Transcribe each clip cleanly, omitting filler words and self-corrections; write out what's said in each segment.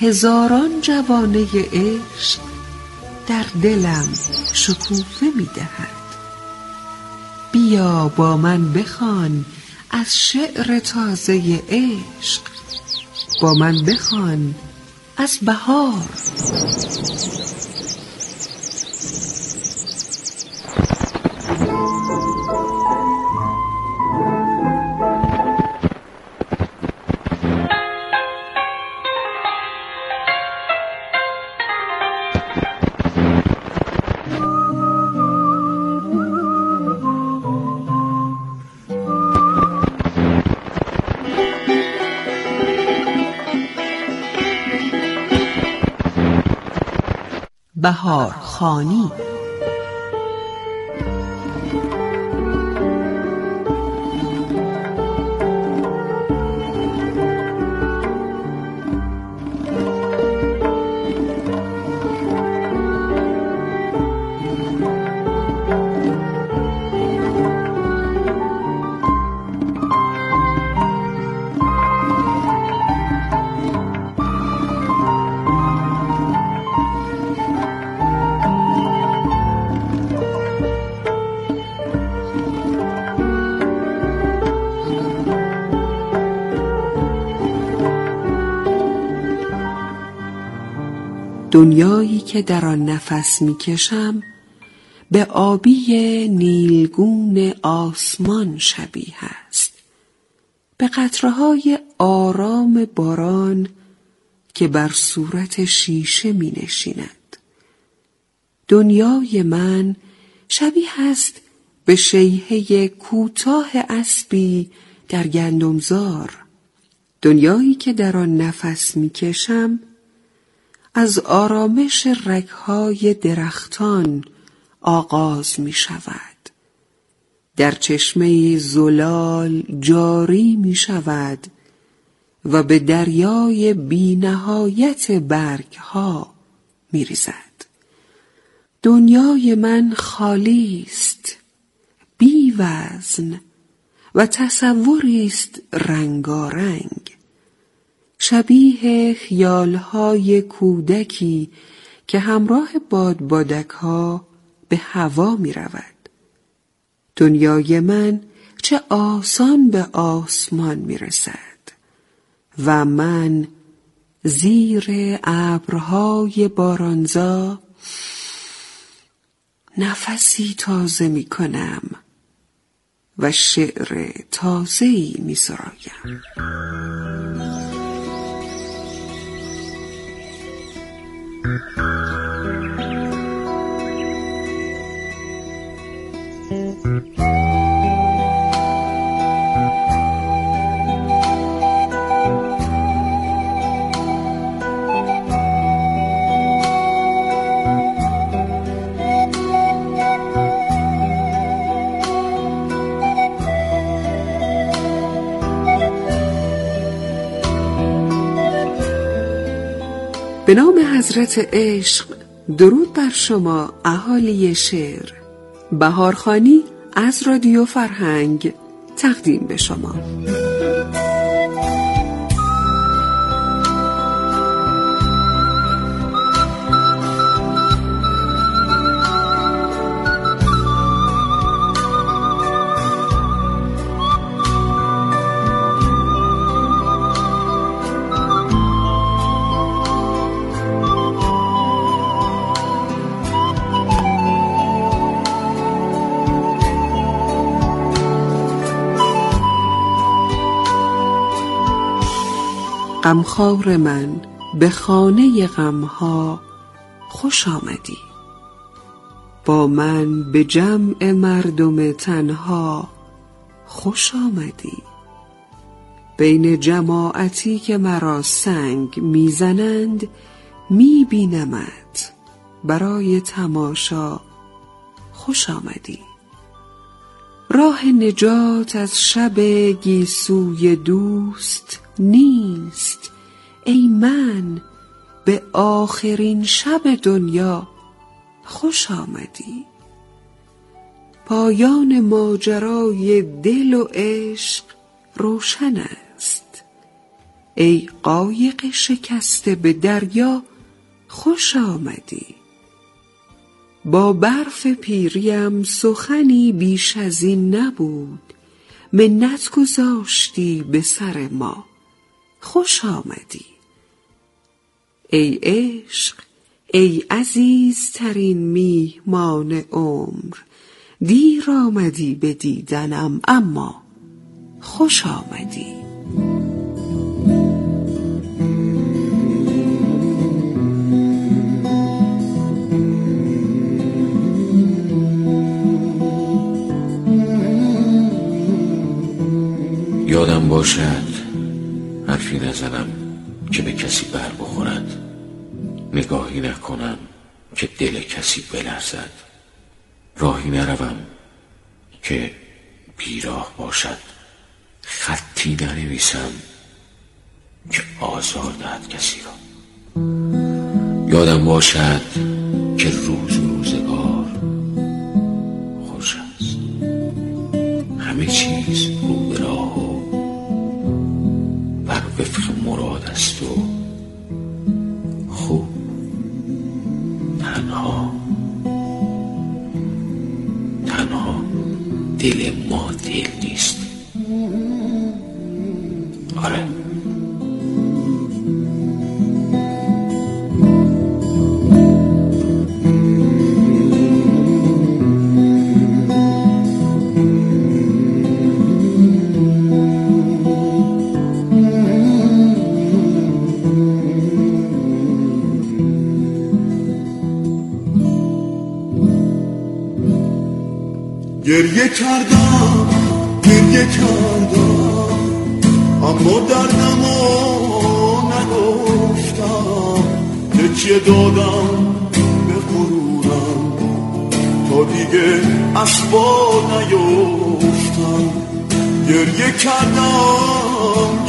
هزاران جوانه عشق در دلم شکوفه می دهد. بیا با من بخوان از شعر تازه عشق، با من بخوان از بهار. بهارخوانی. دنیایی که در آن نفس میکشم به آبی نیلگون آسمان شبیه است، به قطره‌های آرام باران که بر صورت شیشه می نشیند. دنیای من شبیه است به شیهه کوتاه اسبی در گندمزار. دنیایی که در آن نفس میکشم از آرامش رگ‌های درختان آغاز می شود. در چشمه زلال جاری می شود و به دریای بی نهایت برگ‌ها می ریزد. دنیای من خالی است، بی وزن و تصوری است رنگارنگ، شبیه خیال‌های کودکی که همراه بادبادک‌ها به هوا می‌رود. دنیای من چه آسان به آسمان می‌رسد و من زیر ابرهای بارانزا نفسی تازه می‌کنم و شعر تازه‌ای می‌سرایم. به نام حضرت عشق، درود بر شما اهالی شعر. بهارخوانی از رادیو فرهنگ تقدیم به شما. غمخوار من به خانه غمها خوش آمدی، با من به جمع مردم تنها خوش آمدی. بین جماعتی که مرا سنگ میزنند میبینمت، برای تماشا خوش آمدی. راه نجات از شب گیسوی دوست نیست، ای من به آخرین شب دنیا خوش آمدی. پایان ماجرای دل و عشق روشن است، ای قایق شکسته به دریا خوش آمدی. با برف پیریم سخنی بیش از این نبود، منت گذاشتی به سر ما خوش آمدی. ای عشق، ای عزیزترین میهمان عمر، دیر آمدی به دیدنم اما خوش آمدی. یادم باشد حرفی نزنم که به کسی بر بخورد، نگاهی نکنم که دل کسی بلرزد، راهی نروم که بیراه باشد، خطی ننویسم که آزار دهد کسی را. یادم باشد که روز و روزگار خوش است، همه چیز رو به راه و بر وفق مراد است و خوب. تنها دل ما دل نیست. آره، گریه کردم اما دردمو نگفتم، تکیه دادم به غرورم تا دیگه اسبا نیفتم. گریه کردم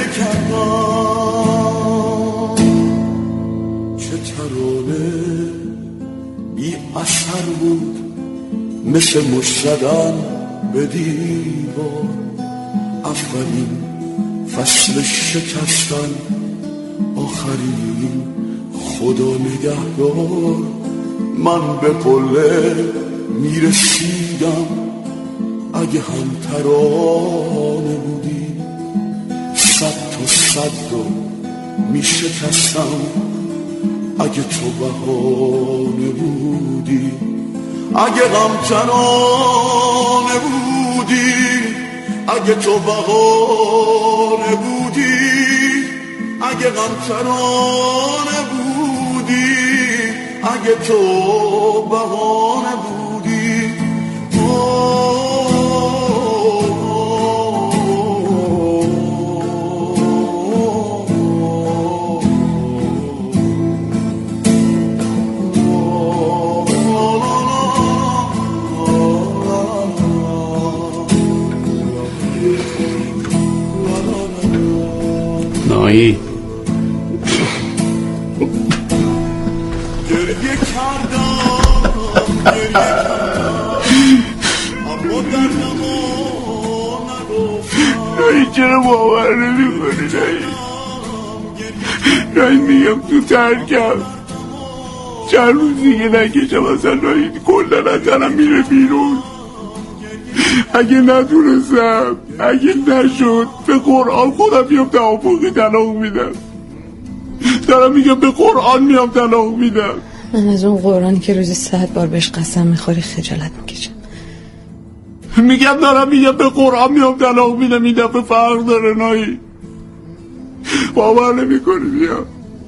چه ترانه بی اثر بود، مثل مشت زدن به دیوار. اولین فصل شکستن، آخرین خدا نگهدار. من به قله میرسیدم اگه هم ترانه بودی، صد تا صد رو میشکستم اگه تو بهانه بودی. اگه غم ترانه بودی، اگه تو بهانه بودی، اگه غم ترانه بودی، اگه تو بهانه بودی. نایی گریه کردم اما دردمو نگفتم. نایی چرا باور نمی کنی؟ نایی میگم تو ترکم چند روز دیگه نکشم اصلا. نایی کلن از زنم میره بیرون. اگه نتونستم، اگه نشد، به قرآن خودم میام توافقی طلاق میدم. دارم میگم به قرآن میام طلاق میدم. من از اون قرآنی که روزی 100 بار بهش قسم میخوری خجالت میکشم. دارم میگم به قرآن میام طلاق میدم. این دفعه فرق داره. نایی باور نمیکنی. بیا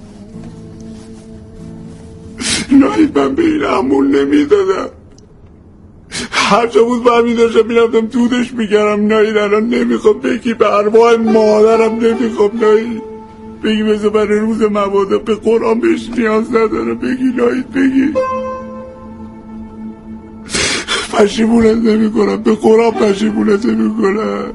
نایی، من به این عمول نمیدادم. هر جا بود برمی داشتم میرفتم دودش میگرم. نایی الان نمیخوام بگی، به ارواح مادرم نمیخوام. نایی بگی بذار برای روز مبادا، به قرآن بهش نیاز نداره. بگی نایی، بگی. پشیمونت نمی کنم، به قرآن پشیمونت نمی کنم.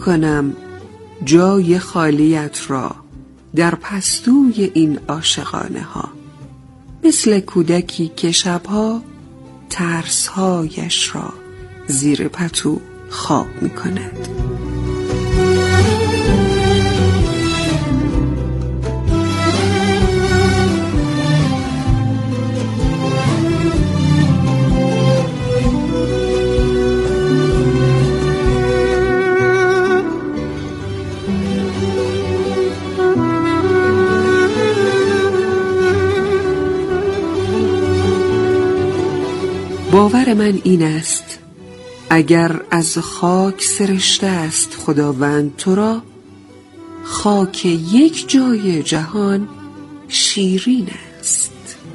کنم جای خالیت را در پستوی این عاشقانه ها، مثل کودکی که شبها ترسهایش را زیر پتو خواب می کند. باور من این است اگر از خاک سرشته است خداوند تو را، خاک یک جای جهان شیرین است.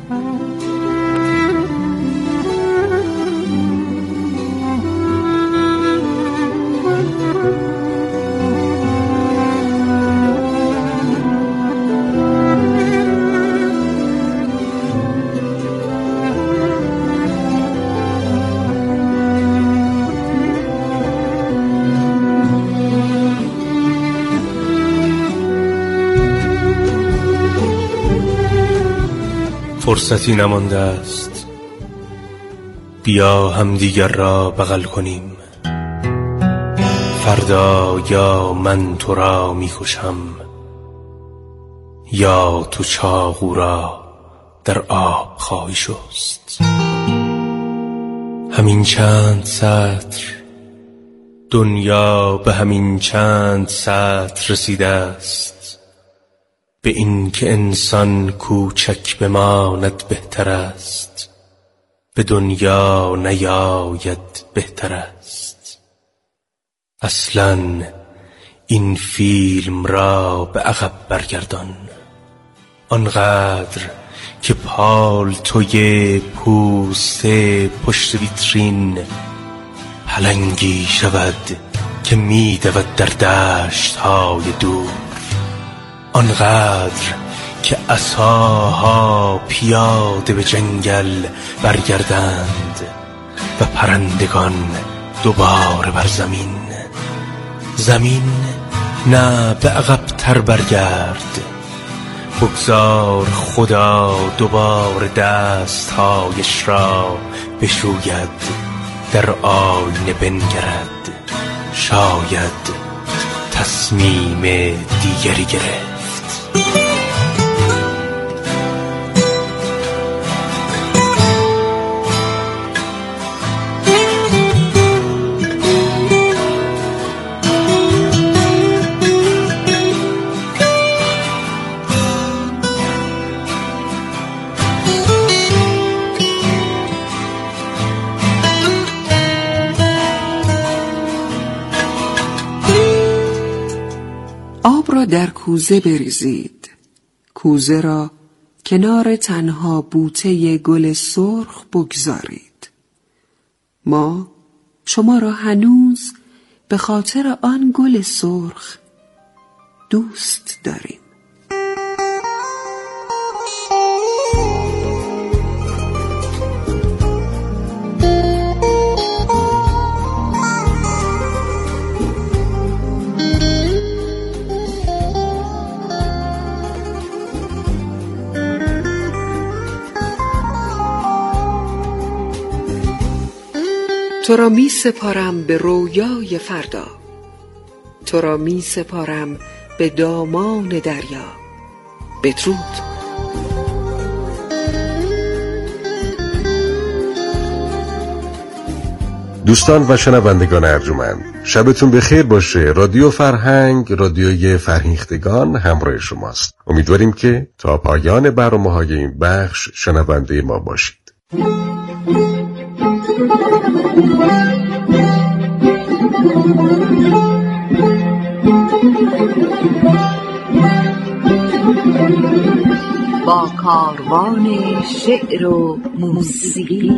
فرصتی نمانده است، بیا همدیگر را بغل کنیم. فردا یا من تو را میکشم، یا تو چاقو را در آب خواهی شست. همین چند سطر، دنیا به همین چند سطر رسیده است، به این که انسان کوچک بماند بهتر است، به دنیا نیاید بهتر است. اصلاً این فیلم را به عقب برگردان، آنقدر که پالتوی پوست پشت ویترین پلنگی شود که می‌دود در دشت‌های دور، آنقدر که عصاها پیاده به جنگل برگردند و پرندگان دوباره بر زمین. زمین نه به عقب تر برگرد، بگذار خدا دوباره دستهایش را بشوید، در آینه بنگرد، شاید تصمیم دیگری گرفت. آب را در کوزه بریزید، کوزه را کنار تنها بوته گل سرخ بگذارید. ما شما را هنوز به خاطر آن گل سرخ دوست داریم. تو را می سپارم به رویای فردا، تو را می سپارم به دامان دریا. بدرود. دوستان و شنوندگان ارجمند، شبتون بخیر باشه. رادیو فرهنگ، رادیوی فرهیختگان همراه شماست. امیدواریم که تا پایان برنامه‌های این بخش شنونده ما باشید. با کاروان شعر و موسیقی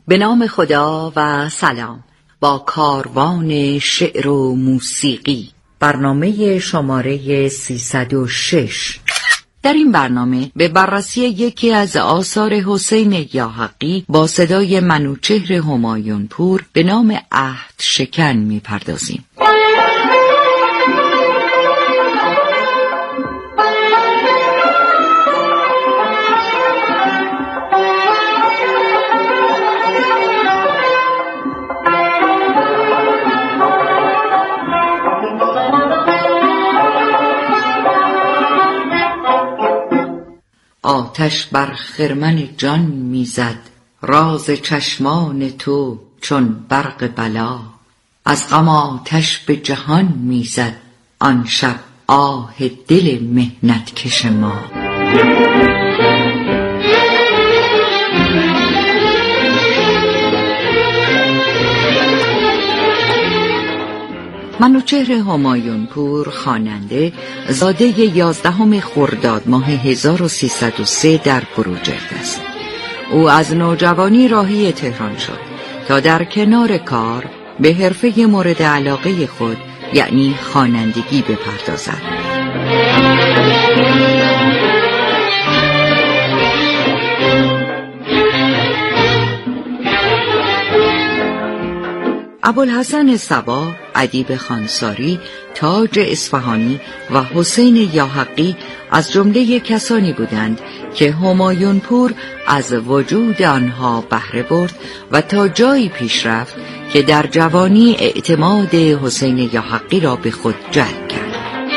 به نام خدا و سلام. با کاروان شعر و موسیقی، برنامه شماره 306. در این برنامه به بررسی یکی از آثار حسین یاحقی با صدای منوچهر همایونپور به نام عهد شکن می‌پردازیم. آتش بر خرمن جان میزد، راز چشمان تو چون برق بلا. از غم آتش به جهان میزد، آن شب آه دل محنت کش ما. منوچهر همایونپور خواننده، زاده 11 خرداد ماه 1303 در بروجرد است. او از نوجوانی راهی تهران شد تا در کنار کار به حرفه مورد علاقه خود یعنی خوانندگی بپردازد. ابوالحسن صبا، ادیب خانساری، تاج اصفهانی و حسین یاحقی از جمله کسانی بودند که همایونپور از وجود آنها بهره برد و تا جایی پیش رفت که در جوانی اعتماد حسین یاحقی را به خود جلب کرد.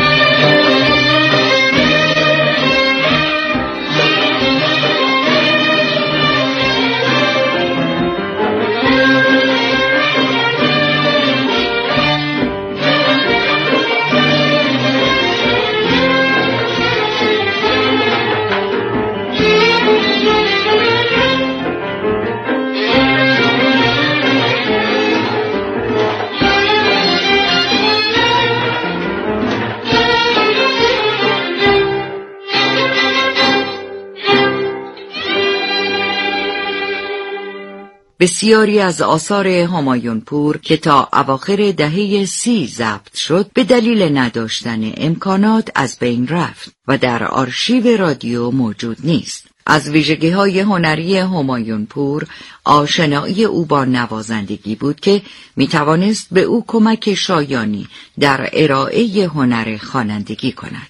بسیاری از آثار همایونپور که تا اواخر دهه 30 ضبط شد به دلیل نداشتن امکانات از بین رفت و در آرشیو رادیو موجود نیست. از ویژگی‌های هنری همایونپور آشنایی او با نوازندگی بود که می‌توانست به او کمک شایانی در ارائه هنر خوانندگی کند.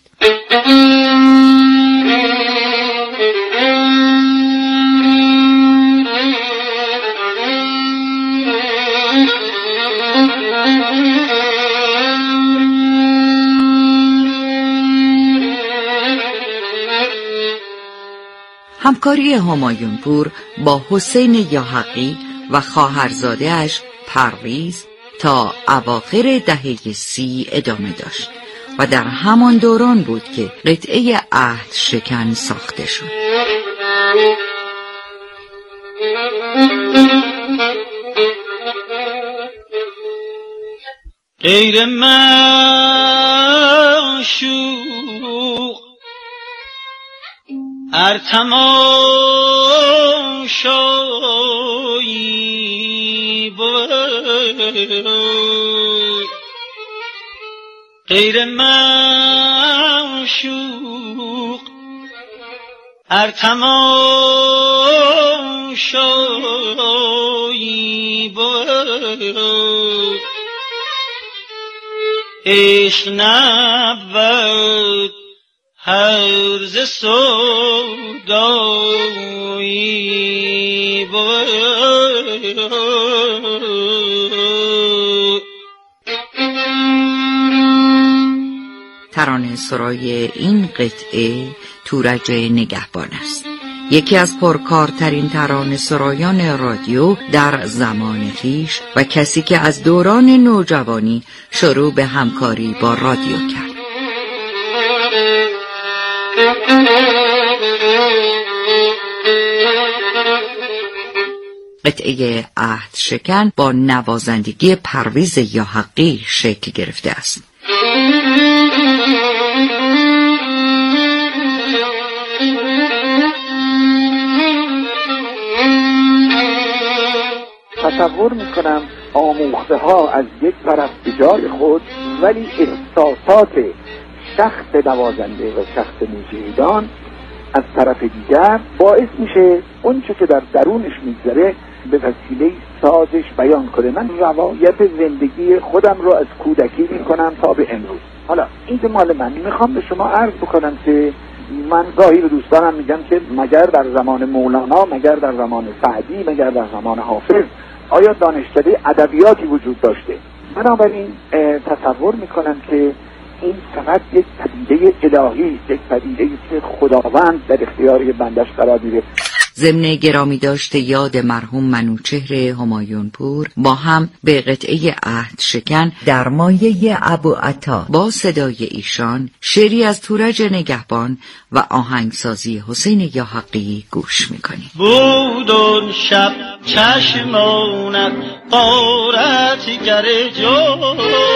همکاری همایونپور با حسین یاحقی و خواهرزاده‌اش پرویز تا اواخر دهه 30 ادامه داشت و در همان دوران بود که قطعه عهد شکن ساخته شد. غیر معشوق هر تماشایی بود، غیر معشوق هر تماشایی بود. عشق نبود هرز سودایی بود. ترانه سرای این قطعه تورج نگهبان است، یکی از پرکارترین ترانه سرایان رادیو در زمان خویش و کسی که از دوران نوجوانی شروع به همکاری با رادیو کرد. قطعه عهد شکن با نوازندگی پرویز یاحقی شکل گرفته است. تصور میکنم آموخته ها از یک طرف به جای خود، ولی احساسات شخص نوازنده و شخص موسیقیدان از طرف دیگر باعث میشه اون چه که در درونش میگذره به وسیله سازش بیان کنه. من روایت زندگی خودم رو از کودکی میکنم تا به امروز. حالا این مال من. میخوام به شما عرض بکنم که من گاهی به دوستانم میگم که مگر در زمان مولانا، مگر در زمان سعدی، مگر در زمان حافظ آیا دانشکده ادبیاتی وجود داشته؟ بنابراین تصور میکنم که این فقط یک پدیده الهی، یک پدیده که خداوند در اختیار بندش قرار میده. ضمن گرامی داشته یاد مرحوم منوچهر همایونپور با هم به قطعه عهد شکن در مایه ابو عطا با صدای ایشان شعری از تورج نگهبان و آهنگسازی حسین یاحقی گوش میکنیم. بودن شب چشمانت قارت گر جو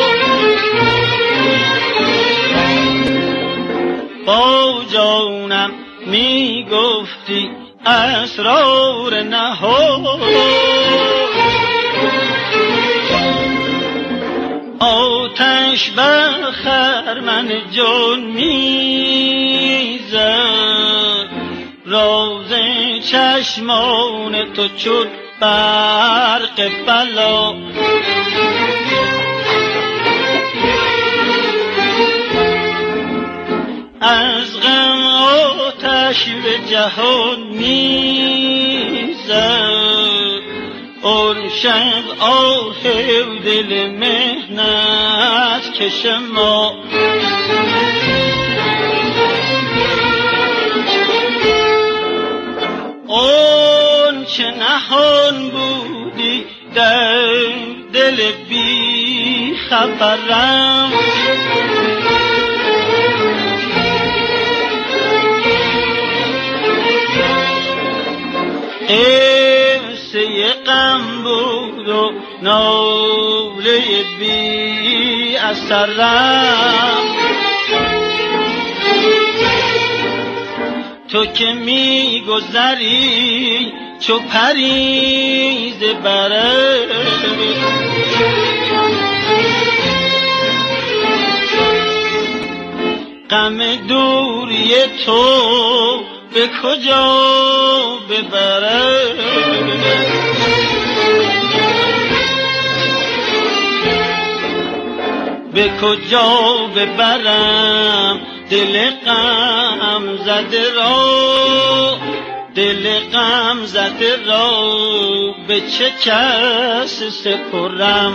با جانم می گفتی اسرار نهو آتش بر خرمن جان میزد راز چشمان تو چون برق بلا از غم آتش به جهان میزد اون شب آه دل مهنت کش ما اون چه نهان بودی در دل بی خبرم قصه غم بود و ناله بی اثرم تو که می گذری چو پریز بره غم دوری تو به کجا ببره به کجا ببرم دل غم زده را دل غم زده را به چه کس سپرم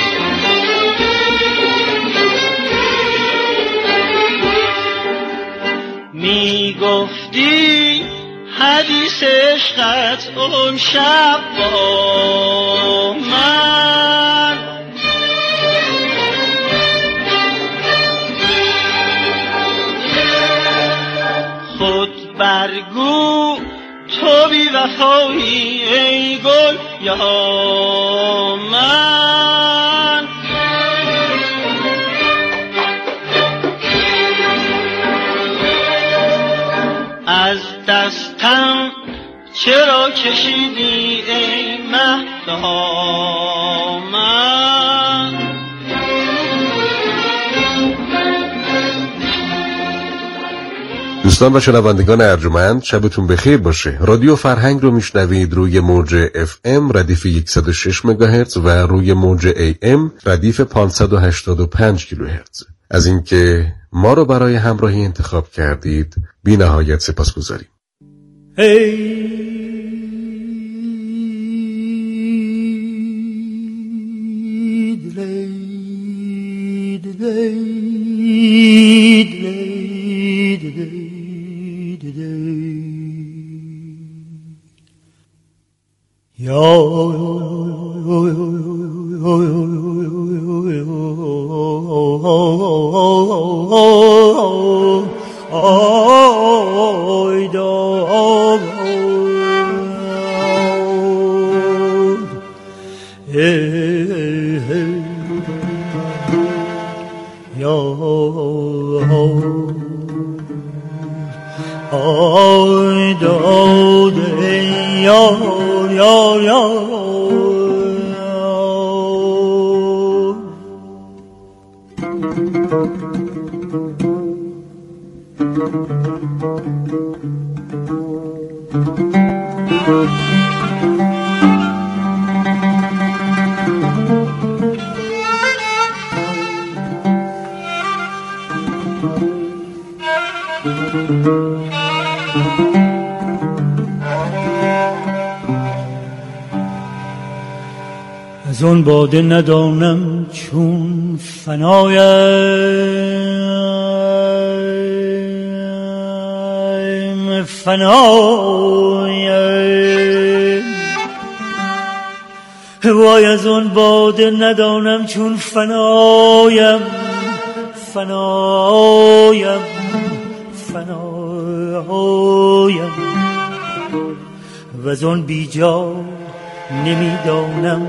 می گفتی حدیث عشقت اون شب با من خود برگو تو بی وفایی ای گل یا من از دستم چرا کشیدی ای مهدامن دوستان و شنوندگان ارجمند شبتون بخیر باشه. رادیو فرهنگ رو میشنوید روی موج FM ردیف 106 مگاهرتز و روی موج AM ردیف 585 کیلوهرتز. از اینکه ما رو برای همراهی انتخاب کردید بی نهایت سپاسگزاریم. از اون باده ندانم چون فنایم وای از اون باده ندانم چون فنایم و از اون بی جا نمیدانم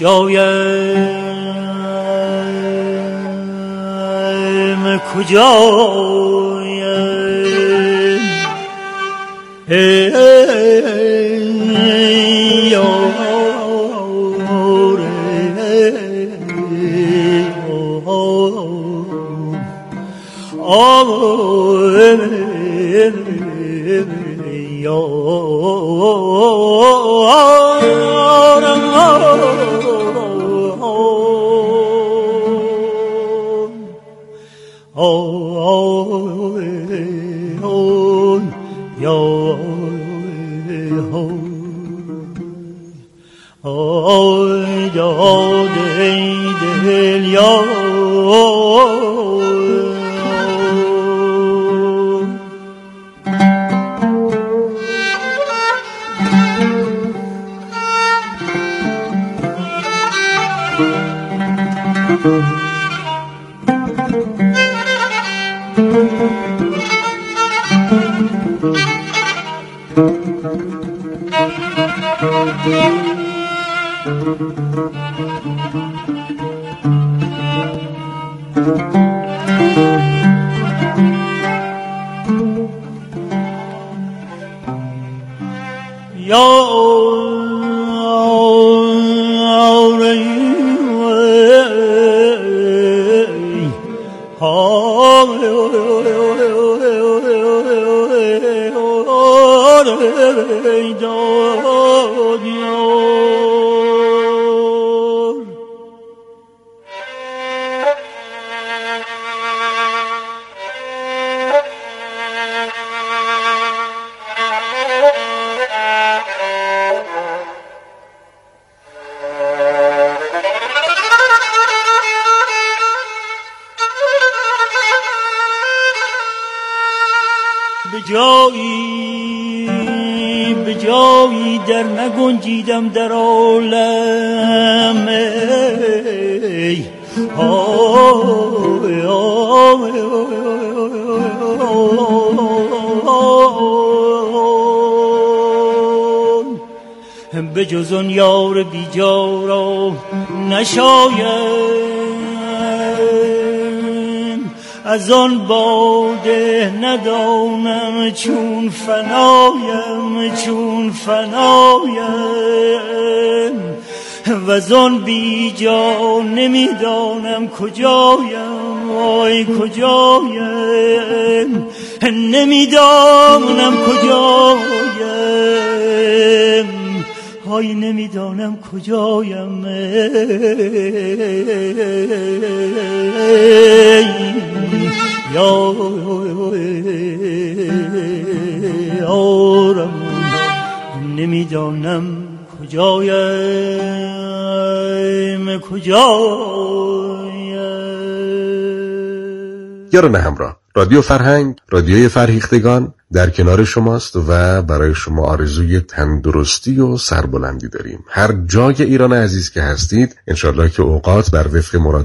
به جایی در نگنجیدم در عالم به جز اون یار بی جا را نشاید از آن باده ندانم چون فنایم و از آن بی جا نمیدانم کجایم وای کجایم نمیدانم کجایم های نمیدانم کجایم یارم نمیدانم کجایم یاران همراه، رادیو فرهنگ، رادیوی فرهیختگان در کنار شماست و برای شما آرزوی تندرستی و سربلندی داریم. هر جای ایران عزیز که هستید انشالله که اوقات بر وفق مراد